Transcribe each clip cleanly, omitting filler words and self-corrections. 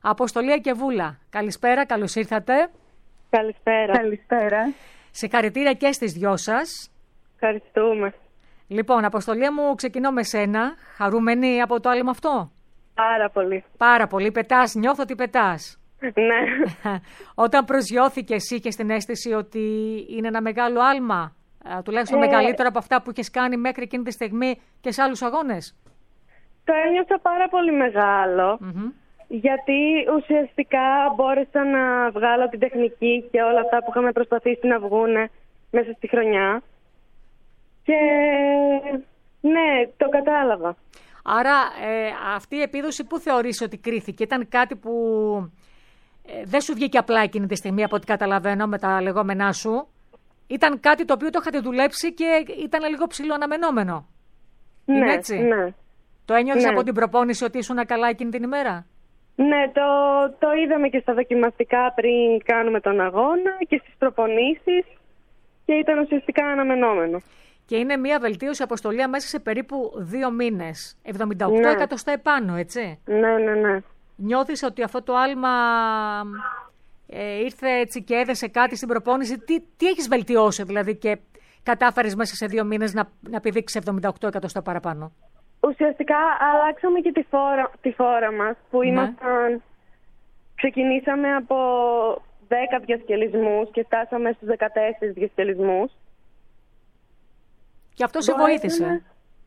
Αποστολία και Βούλα. Καλησπέρα, καλώς ήρθατε. Καλησπέρα. Καλησπέρα. Συγχαρητήρια και στις δυο σας. Ευχαριστούμε. Λοιπόν, Αποστολία μου, ξεκινώ με σένα. Χαρούμενη από το άλμα αυτό? Πάρα πολύ. Πάρα πολύ. Πετάς, νιώθω ότι πετάς. Ναι. Όταν προσγειώθηκες, είχες την αίσθηση ότι είναι ένα μεγάλο άλμα, τουλάχιστον μεγαλύτερο από αυτά που είχες κάνει μέχρι εκείνη τη στιγμή και σε άλλους αγώνες? Το ένιωσα πάρα πολύ μεγάλο, γιατί ουσιαστικά μπόρεσα να βγάλω την τεχνική και όλα αυτά που είχαμε προσπαθήσει να βγούνε μέσα στη χρονιά. Και ναι, το κατάλαβα. Άρα αυτή η επίδοση που θεωρείς ότι κρίθηκε? Ήταν κάτι που δεν σου βγήκε απλά εκείνη τη στιγμή, από ό,τι καταλαβαίνω με τα λεγόμενά σου? Ήταν κάτι το οποίο το είχατε δουλέψει και ήταν λίγο ψηλό αναμενόμενο? Ναι, είναι έτσι? Ναι. Το ένιωθες Ναι. από την προπόνηση ότι ήσουν καλά εκείνη την ημέρα? Ναι, το είδαμε και στα δοκιμαστικά πριν κάνουμε τον αγώνα και στις προπονήσεις και ήταν ουσιαστικά αναμενόμενο. Και είναι μια βελτίωση, Αποστολία, μέσα σε περίπου 2 μήνες. 78 εκατοστά επάνω, έτσι? Ναι. Νιώθεις ότι αυτό το άλμα ήρθε έτσι και έδεσε κάτι στην προπόνηση? Τι έχεις βελτιώσει δηλαδή και κατάφερες μέσα σε 2 μήνες να πηδήξεις 78 εκατοστά παραπάνω? Ουσιαστικά αλλάξαμε και τη φόρα μας που ήμασταν... Ξεκινήσαμε από 10 διασκελισμούς και φτάσαμε στους 14 διασκελισμούς. Και αυτό σε βοήθησε?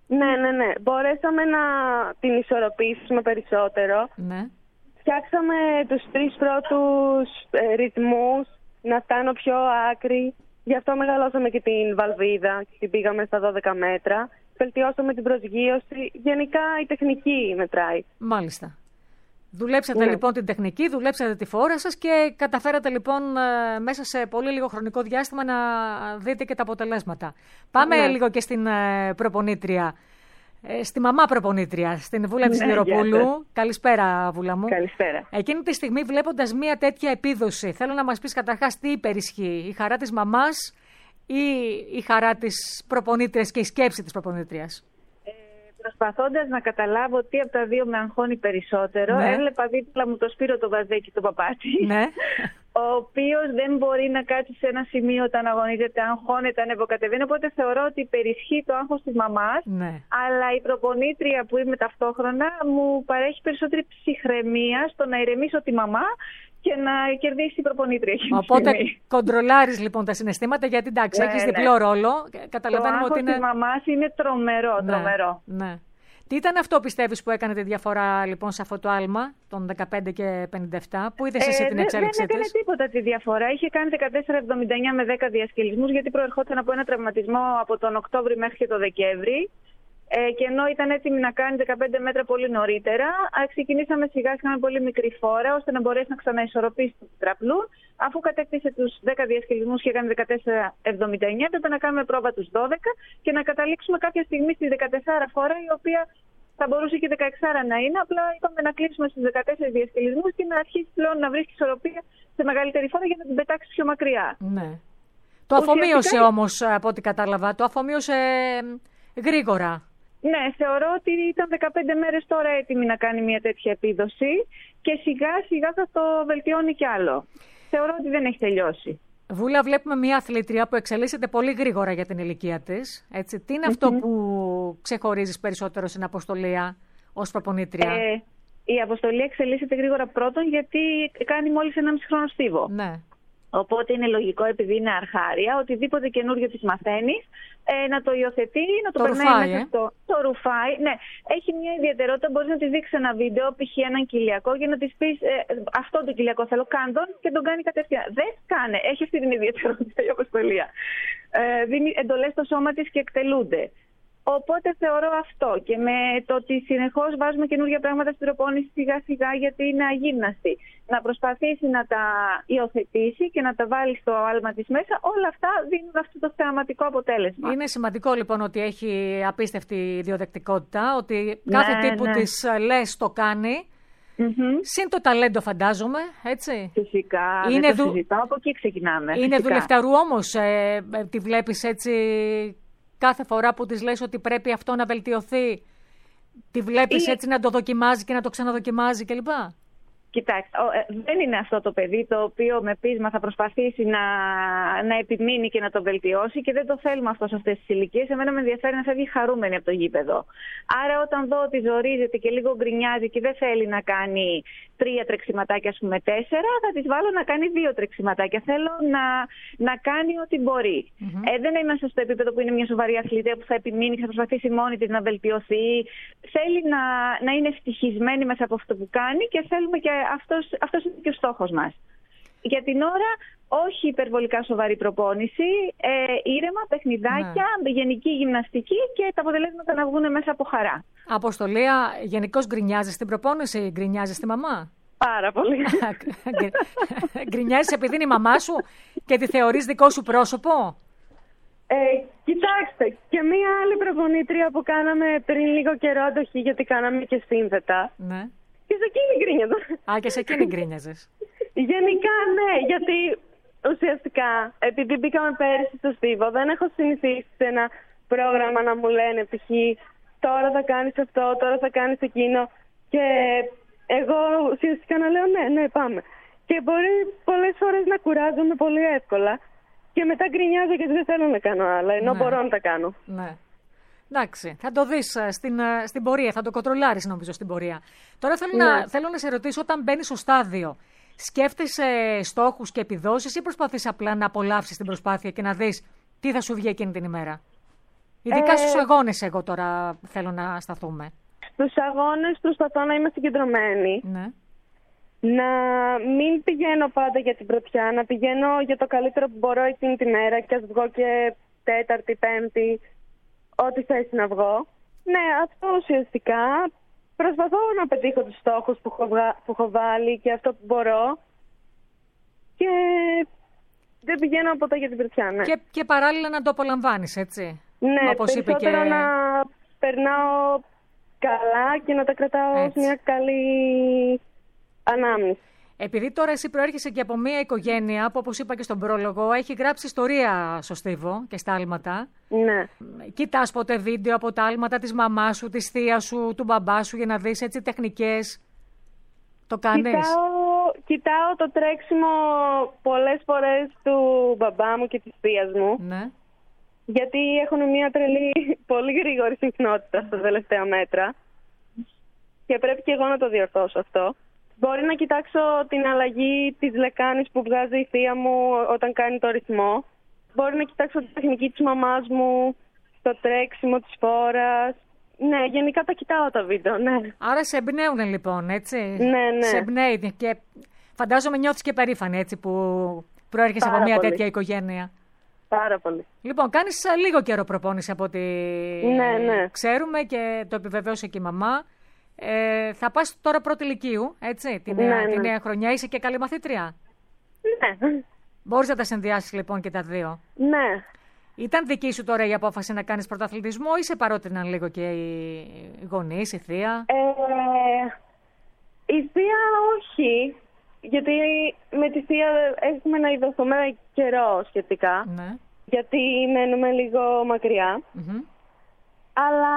Ναι. Μπορέσαμε να την ισορροπήσουμε περισσότερο. Ναι. Φτιάξαμε τους 3 πρώτους ρυθμούς να φτάνω πιο άκρη. Γι' αυτό μεγαλώσαμε και την βαλβίδα και την πήγαμε στα 12 μέτρα. Βελτιώσαμε την προσγείωση. Γενικά η τεχνική μετράει. Μάλιστα. Δουλέψατε λοιπόν την τεχνική, δουλέψατε τη φόρα σας και καταφέρατε λοιπόν μέσα σε πολύ λίγο χρονικό διάστημα να δείτε και τα αποτελέσματα. Πάμε λίγο και στην προπονήτρια, στη μαμά προπονήτρια, στην Βούλα της Λιεροπούλου. Καλησπέρα, Βούλα μου. Καλησπέρα. Εκείνη τη στιγμή, βλέποντας μια τέτοια επίδοση, θέλω να μας πεις καταρχάς τι υπερισχύει, η χαρά της μαμάς ή η χαρά της προπονήτριας και η σκέψη της προπονήτριας? Προσπαθώντας να καταλάβω τι από τα δύο με αγχώνει περισσότερο, έβλεπα δίπλα μου το Σπύρο τον Βαζδέκη, τον παπάτη, ο οποίος δεν μπορεί να κάτσει σε ένα σημείο όταν αγωνίζεται, αγχώνεται, ανεβοκατεβαίνει. Οπότε θεωρώ ότι υπερισχύει το άγχος της μαμάς, αλλά η προπονήτρια που είμαι ταυτόχρονα μου παρέχει περισσότερη ψυχραιμία στο να ηρεμήσω τη μαμά και να κερδίσει η προπονήτρια. Οπότε κοντρολάρεις λοιπόν τα συναισθήματα, γιατί εντάξει, έχεις διπλό ρόλο. Καταλαβαίνουμε ότι είναι... Το άγχος της μαμάς είναι τρομερό. Ναι. Τι ήταν αυτό, πιστεύεις, που έκανε τη διαφορά λοιπόν σε αυτό το άλμα των 15 και 57? Πού είδες εσύ την εξέλιξή της? Δεν έκανε τίποτα τη διαφορά. Είχε κάνει 14,79 με 10 διασκελισμούς, γιατί προερχόταν από ένα τραυματισμό από τον Οκτώβρη μέχρι και τον Δεκέμβρη. Και ενώ ήταν έτοιμη να κάνει 15 μέτρα πολύ νωρίτερα, ξεκινήσαμε σιγά σιγά με πολύ μικρή φόρα, ώστε να μπορέσει να ξαναισορροπήσει του τραπλού. Αφού κατέκτησε τους 10 διασκελισμούς και έκανε 14,79, έπρεπε να κάνουμε πρόβα τους 12 και να καταλήξουμε κάποια στιγμή στη 14 φόρα, η οποία θα μπορούσε και 16 να είναι. Απλά είπαμε να κλείσουμε στους 14 διασκελισμούς και να αρχίσει πλέον να βρίσκει ισορροπία σε μεγαλύτερη φόρα για να την πετάξει πιο μακριά. Ναι. Το αφομοίωσε όμως, από ό,τι κατάλαβα, το αφομοίωσε γρήγορα. Ναι, θεωρώ ότι ήταν 15 μέρες τώρα έτοιμη να κάνει μια τέτοια επίδοση και σιγά σιγά θα το βελτιώνει κι άλλο. Θεωρώ ότι δεν έχει τελειώσει. Βούλα, βλέπουμε μια αθλήτρια που εξελίσσεται πολύ γρήγορα για την ηλικία της. Έτσι. Τι είναι αυτό που ξεχωρίζεις περισσότερο στην Αποστολία ως προπονήτρια? Η Αποστολία εξελίσσεται γρήγορα πρώτον γιατί κάνει μόλις 1,5 χρόνο στίβο. Ναι. Οπότε είναι λογικό, επειδή είναι αρχάρια, οτιδήποτε καινούριο της μαθαίνεις, να το υιοθετεί, να το περνάει μέσα το ρουφάει. Ναι, έχει μια ιδιαιτερότητα, μπορείς να της δείξεις ένα βίντεο, π.χ. έναν κοιλιακό, για να της πεις αυτό το κοιλιακό θέλω, κάν τον, και τον κάνει κατευθείαν. Δεν κάνε, έχει αυτή την ιδιαιτερότητα η Αποστολία. Δίνει εντολές στο σώμα της και εκτελούνται. Οπότε θεωρώ αυτό, και με το ότι συνεχώς βάζουμε καινούργια πράγματα στην προπόνηση σιγά σιγά, γιατί είναι αγύμναστη, να προσπαθήσει να τα υιοθετήσει και να τα βάλει στο άλμα της μέσα, όλα αυτά δίνουν αυτό το θεαματικό αποτέλεσμα. Είναι σημαντικό λοιπόν ότι έχει απίστευτη ιδιοδεκτικότητα, ότι κάθε τύπου της λες το κάνει. Συν το ταλέντο, φαντάζομαι, έτσι. Φυσικά, δεν το συζητάω, από εκεί ξεκινάμε. Είναι δουλευταρού όμως, τη βλέπεις έτσι... Κάθε φορά που της λες ότι πρέπει αυτό να βελτιωθεί, τη βλέπεις έτσι να το δοκιμάζει και να το ξαναδοκιμάζει κλπ? Κοιτάξτε, δεν είναι αυτό το παιδί το οποίο με πείσμα θα προσπαθήσει να επιμείνει και να το βελτιώσει και δεν το θέλουμε αυτό σε αυτές τις ηλικίες. Εμένα με ενδιαφέρει να φεύγει χαρούμενη από το γήπεδο. Άρα όταν δω ότι ζορίζεται και λίγο γκρινιάζει και δεν θέλει να κάνει 3 τρεξιματάκια, ας πούμε 4, θα της βάλω να κάνει 2 τρεξιματάκια. Θέλω να κάνει ό,τι μπορεί. Δεν είμαστε στο επίπεδο που είναι μια σοβαρή αθλήτρια που θα επιμείνει και θα προσπαθήσει μόνη της να βελτιωθεί. Θέλει να είναι ευτυχισμένη μέσα από αυτό που κάνει και θέλουμε και αυτός είναι και ο στόχος μας. Για την ώρα, όχι υπερβολικά σοβαρή προπόνηση, ήρεμα, παιχνιδάκια, γενική γυμναστική και τα αποτελέσματα να βγουν μέσα από χαρά. Αποστολία, γενικώς γκρινιάζεις στην προπόνηση, γκρινιάζεις τη μαμά? Πάρα πολύ. Γκρινιάζεις επειδή είναι η μαμά σου και τη θεωρείς δικό σου πρόσωπο? Κοιτάξτε, και μία άλλη προπονήτρια που κάναμε πριν λίγο καιρό αντοχή, γιατί κάναμε και σύνθετα. Ναι. Και σε εκείνη γκρίνιαζα. Και σε εκείνη γκρίνιαζες. Γενικά ναι, γιατί ουσιαστικά επειδή μπήκαμε πέρυσι στο Στίβο, δεν έχω συνηθίσει σε ένα πρόγραμμα να μου λένε π.χ. τώρα θα κάνεις αυτό, τώρα θα κάνεις εκείνο και εγώ ουσιαστικά να λέω ναι πάμε. Και μπορεί πολλές φορές να κουράζομαι πολύ εύκολα και μετά γκρινιάζω γιατί δεν θέλω να κάνω άλλα, ενώ μπορώ να τα κάνω. Ναι. Εντάξει, θα το δεις στην πορεία, θα το κοντρολάρεις νομίζω στην πορεία. Τώρα θέλω να σε ρωτήσω, όταν μπαίνεις στο στάδιο, σκέφτεσαι στόχους και επιδόσεις ή προσπαθείς απλά να απολαύσεις την προσπάθεια και να δεις τι θα σου βγει εκείνη την ημέρα? Ειδικά στους αγώνες εγώ τώρα θέλω να σταθούμε. Στους αγώνες προσπαθώ να είμαι συγκεντρωμένη. Ναι. Να μην πηγαίνω πάντα για την πρωτιά, να πηγαίνω για το καλύτερο που μπορώ εκείνη τη μέρα και ας βγω και Τέταρτη, Πέμπτη, ό,τι θέσει να βγω. Ναι, αυτό ουσιαστικά. Προσπαθώ να πετύχω τους στόχους που έχω βάλει και αυτό που μπορώ. Και δεν πηγαίνω ποτέ για την πρωτιά, ναι. Και παράλληλα να το απολαμβάνεις, έτσι. Ναι, όπως περισσότερο να περνάω καλά και να τα κρατάω ως μια καλή ανάμνηση. Επειδή τώρα εσύ προέρχεσαι και από μια οικογένεια που, όπως είπα και στον πρόλογο, έχει γράψει ιστορία στο Στίβο και στα άλματα. Ναι. Κοιτάς ποτέ βίντεο από τα άλματα της μαμάς σου, της θείας σου, του μπαμπά σου για να δεις έτσι τεχνικές? Το κάνεις? Κοιτάω το τρέξιμο πολλές φορές του μπαμπά μου και της θείας μου. Ναι. Γιατί έχουν μια τρελή, πολύ γρήγορη συχνότητα στα τελευταία μέτρα. Και πρέπει και εγώ να το διορθώσω αυτό. Μπορεί να κοιτάξω την αλλαγή της λεκάνης που βγάζει η θεία μου όταν κάνει το ρυθμό. Μπορεί να κοιτάξω τη τεχνική της μαμάς μου, το τρέξιμο της φόρας. Ναι, γενικά τα κοιτάω τα βίντεο, ναι. Άρα σε εμπνέουν λοιπόν, έτσι. Ναι. Σε εμπνέει και φαντάζομαι νιώθεις και περήφανη, έτσι, που προέρχεσαι από μια τέτοια οικογένεια. Πάρα πολύ. Λοιπόν, κάνεις λίγο καιρό προπόνηση από ό,τι ξέρουμε και το επιβεβαίωσε και η μαμά. Θα πας τώρα πρώτη λυκείου, έτσι, την νέα χρονιά. Είσαι και καλή μαθήτρια. Ναι. Μπορείς να τα συνδυάσεις λοιπόν και τα δύο? Ναι. Ήταν δική σου τώρα η απόφαση να κάνεις πρωταθλητισμό ή σε παρότριναν λίγο και οι γονείς, η θεία? Η θεία όχι, γιατί με τη θεία έχουμε να ειδωθούμε καιρό σχετικά. Ναι. Γιατί μένουμε λίγο μακριά. Αλλά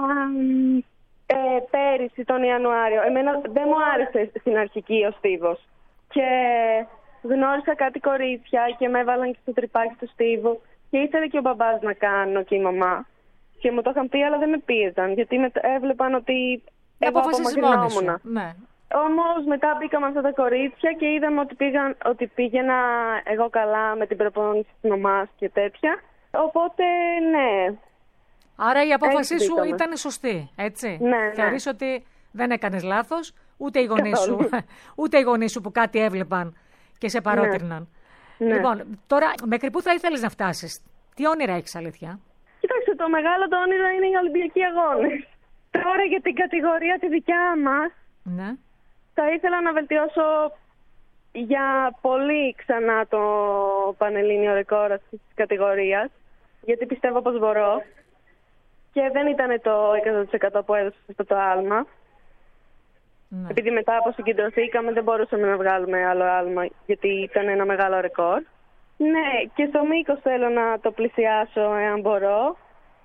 πέρυσι τον Ιανουάριο, εμένα δεν μου άρεσε στην αρχική ο Στίβος. Και γνώρισα κάτι κορίτσια και με έβαλαν και στο τρυπάκι του Στίβου. Και ήθελε και ο μπαμπάς να κάνω και η μαμά. Και μου το είχαν πει, αλλά δεν με πίεζαν. Γιατί έβλεπαν ότι εγώ απομακρυνόμουν. Ναι. Όμως μετά μπήκαμε αυτά τα κορίτσια και είδαμε ότι πήγαινα εγώ καλά με την προπόνηση της μαμάς και τέτοια. Οπότε ναι. Άρα η απόφασή σου ήταν σωστή, έτσι. Ναι. Θεωρείς ότι δεν έκανες λάθος, ούτε οι γονείς σου που κάτι έβλεπαν και σε παρότριναν. Ναι. Λοιπόν, τώρα μέχρι πού θα ήθελες να φτάσεις? Τι όνειρα έχεις, αλήθεια? Κοιτάξτε, το μεγάλο το όνειρο είναι οι Ολυμπιακοί Αγώνες. Τώρα για την κατηγορία τη δικιά μας, ναι, θα ήθελα να βελτιώσω για πολύ ξανά το πανελλήνιο ρεκόρ αυτής της κατηγορίας, γιατί πιστεύω πως μπορώ. Και δεν ήταν το 100% που έδωσε αυτό το άλμα. Ναι. Επειδή μετά που συγκεντρωθήκαμε δεν μπορούσαμε να βγάλουμε άλλο άλμα, γιατί ήταν ένα μεγάλο ρεκόρ. Ναι, και στο μήκος θέλω να το πλησιάσω εάν μπορώ.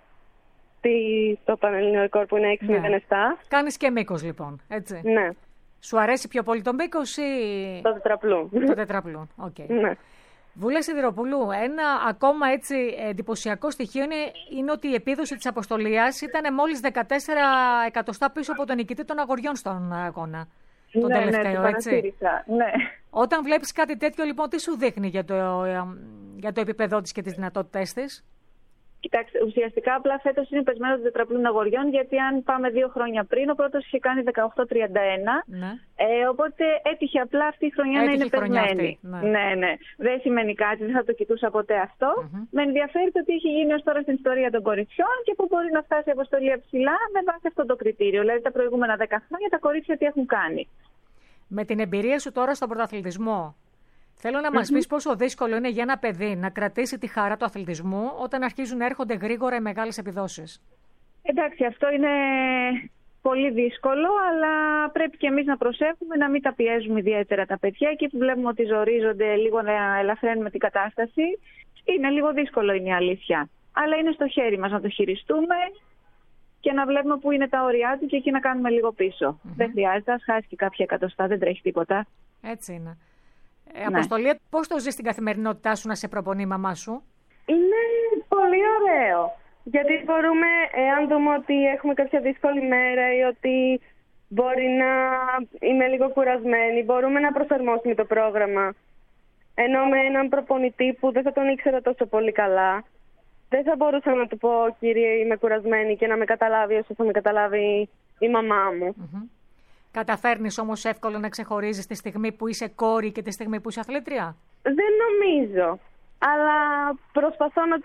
Το πανελλήνιο ρεκόρ που είναι 6,07. Κάνεις και μήκος λοιπόν, έτσι. Ναι. Σου αρέσει πιο πολύ το μήκος ή... Το τετραπλούν. Το τετραπλούν, οκ. Okay. Ναι. Βούλα Σιδηροπούλου, ένα ακόμα έτσι εντυπωσιακό στοιχείο είναι ότι η επίδοση της Αποστολίας ήταν μόλις 14 εκατοστά πίσω από τον νικητή των αγοριών στον αγώνα. Τον τελευταίο, έτσι. Ναι. Όταν βλέπεις κάτι τέτοιο, λοιπόν, τι σου δείχνει για το επίπεδό της και τις δυνατότητές της? Κοιτάξτε, ουσιαστικά απλά φέτος είναι πεσμένο των τετραπλούν αγοριών, γιατί αν πάμε 2 χρόνια πριν, ο πρώτος είχε κάνει 18-31. Ναι. Οπότε έτυχε απλά αυτή η χρονιά να είναι πεσμένη. Ναι. Δεν σημαίνει κάτι, δεν θα το κοιτούσα ποτέ αυτό. Με ενδιαφέρει το τι έχει γίνει ως τώρα στην ιστορία των κοριτσιών και πού μπορεί να φτάσει η Αποστολή ψηλά με βάση αυτό το κριτήριο. Δηλαδή τα προηγούμενα 10 χρόνια τα κορίτσια τι έχουν κάνει. Με την εμπειρία σου τώρα στον πρωταθλητισμό, θέλω να μας πεις πόσο δύσκολο είναι για ένα παιδί να κρατήσει τη χαρά του αθλητισμού όταν αρχίζουν να έρχονται γρήγορα οι μεγάλες επιδόσεις. Εντάξει, αυτό είναι πολύ δύσκολο, αλλά πρέπει και εμείς να προσέχουμε να μην τα πιέζουμε ιδιαίτερα τα παιδιά. Εκεί που βλέπουμε ότι ζορίζονται, λίγο να ελαφραίνουμε την κατάσταση. Είναι λίγο δύσκολο, είναι η αλήθεια. Αλλά είναι στο χέρι μας να το χειριστούμε και να βλέπουμε πού είναι τα όρια του και εκεί να κάνουμε λίγο πίσω. Δεν χρειάζεται, ας χάσει και κάποια εκατοστά, δεν τρέχει τίποτα. Έτσι είναι. Αποστολή, πώς το ζεις στην καθημερινότητά σου να σε προπονεί η μαμά σου? Είναι πολύ ωραίο. Γιατί μπορούμε, εάν δούμε ότι έχουμε κάποια δύσκολη μέρα ή ότι μπορεί να είμαι λίγο κουρασμένη, μπορούμε να προσαρμόσουμε το πρόγραμμα. Ενώ με έναν προπονητή που δεν θα τον ήξερα τόσο πολύ καλά, δεν θα μπορούσα να του πω, κύριε, είμαι κουρασμένη και να με καταλάβει όσο θα με καταλάβει η μαμά μου. Καταφέρνεις όμως εύκολα να ξεχωρίζεις τη στιγμή που είσαι κόρη και τη στιγμή που είσαι αθλήτρια? Δεν νομίζω. Αλλά προσπαθώ να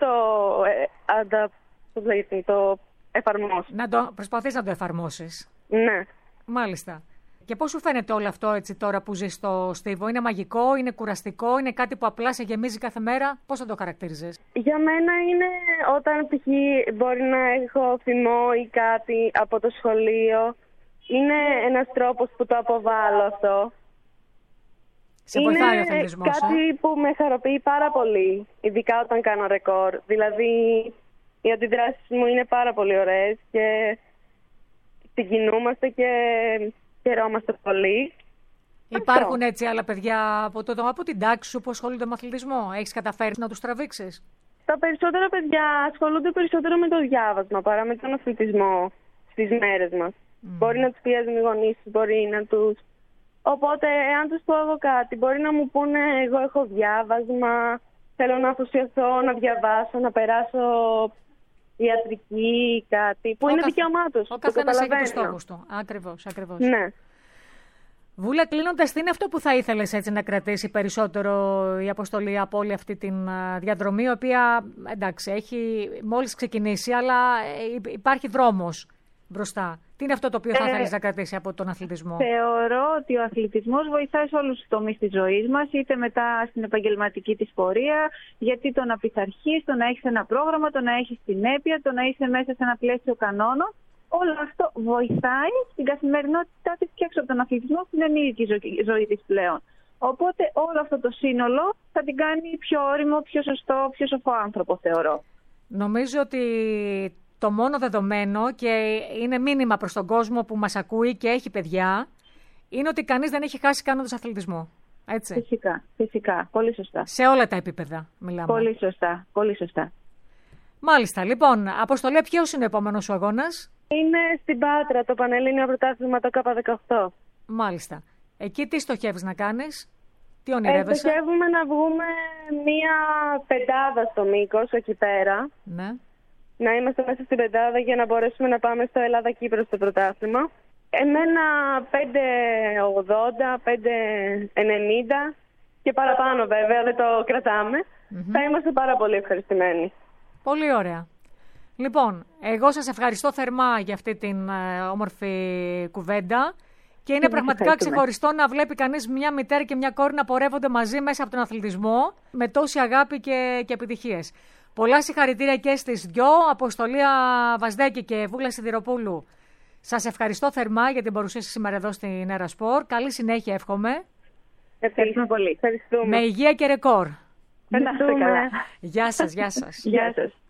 το εφαρμόσω. Προσπαθείς να το εφαρμόσεις. Ναι. Μάλιστα. Και πώς σου φαίνεται όλο αυτό έτσι τώρα που ζεις στο Στίβο? Είναι μαγικό, είναι κουραστικό, είναι κάτι που απλά σε γεμίζει κάθε μέρα? Πώς θα το χαρακτήριζες? Για μένα είναι όταν π.χ. μπορεί να έχω θυμό ή κάτι από το σχολείο. Είναι ένας τρόπος που το αποβάλλω αυτό. Σε βοηθάει ο αθλητισμός. Είναι κάτι που με χαροποιεί πάρα πολύ, ειδικά όταν κάνω ρεκόρ. Δηλαδή, οι αντιδράσεις μου είναι πάρα πολύ ωραίες και συγκινούμαστε και χαιρόμαστε πολύ. Υπάρχουν έτσι άλλα παιδιά από την τάξη σου που ασχολούνται με αθλητισμό? Έχεις καταφέρει να τους τραβήξεις? Τα περισσότερα παιδιά ασχολούνται περισσότερο με το διάβασμα παρά με τον αθλητισμό στις μέρες μας. Μπορεί να τους πιέζουν οι γονείς τους, μπορεί να τους... Οπότε, εάν τους πω εγώ κάτι, μπορεί να μου πούνε εγώ έχω διάβασμα, θέλω να αφοσιωθώ, να διαβάσω, να περάσω ιατρική ή κάτι, που είναι δικαίωμά τους. Ο καθένας έχει τους στόχους του. Ακριβώς. Ναι. Βούλα, κλείνοντας, τι είναι αυτό που θα ήθελες έτσι να κρατήσει περισσότερο η Αποστολή από όλη αυτή τη διαδρομή, η οποία, εντάξει, έχει μόλις ξεκινήσει, αλλά υπάρχει δρόμος μπροστά? Τι είναι αυτό το οποίο θα ήθελες να κρατήσει από τον αθλητισμό? Θεωρώ ότι ο αθλητισμός βοηθάει σε όλους τους τομείς της ζωής μας, είτε μετά στην επαγγελματική της πορεία, γιατί το να πειθαρχείς, το να έχεις ένα πρόγραμμα, το να έχεις συνέπεια, το να είσαι μέσα σε ένα πλαίσιο κανόνων, όλο αυτό βοηθάει στην καθημερινότητά της και έξω από τον αθλητισμό, στην ενήλικη ζωή της πλέον. Οπότε όλο αυτό το σύνολο θα την κάνει πιο όριμο, πιο σωστό, πιο σοφό άνθρωπο, θεωρώ. Νομίζω ότι το μόνο δεδομένο, και είναι μήνυμα προς τον κόσμο που μας ακούει και έχει παιδιά, είναι ότι κανείς δεν έχει χάσει κάνοντας αθλητισμό. Έτσι. Φυσικά. Πολύ σωστά. Σε όλα τα επίπεδα μιλάμε. Πολύ σωστά. Μάλιστα. Λοιπόν, Αποστολέ, ποιος είναι ο επόμενος σου αγώνας? Είναι στην Πάτρα, το Πανελλήνιο Πρωτάθλημα, το K18. Μάλιστα. Εκεί τι στοχεύεις να κάνεις? Τι ονειρεύεσαι? Στοχεύουμε να βγούμε μία πεντάδα στο μήκος, εκεί πέρα. Ναι. Να είμαστε μέσα στην πεντάδα για να μπορέσουμε να πάμε στο Ελλάδα-Κύπρο στο πρωτάθλημα. Εμένα 5,80, 5,90 και παραπάνω βέβαια, δεν το κρατάμε. Θα είμαστε πάρα πολύ ευχαριστημένοι. Πολύ ωραία. Λοιπόν, εγώ σας ευχαριστώ θερμά για αυτή την όμορφη κουβέντα και είναι πραγματικά ξεχωριστό να βλέπει κανείς μια μητέρα και μια κόρη να πορεύονται μαζί μέσα από τον αθλητισμό με τόση αγάπη και επιτυχίες. Πολλά συγχαρητήρια και στις δυο, Αποστολία Βαζδέκη και Βούλα Σιδηροπούλου. Σας ευχαριστώ θερμά για την παρουσία σας σήμερα εδώ στην Έρα Σπορ. Καλή συνέχεια εύχομαι. Ευχαριστούμε πολύ. Με υγεία και ρεκόρ. Να είστε καλά. Γεια σας. Γεια σας.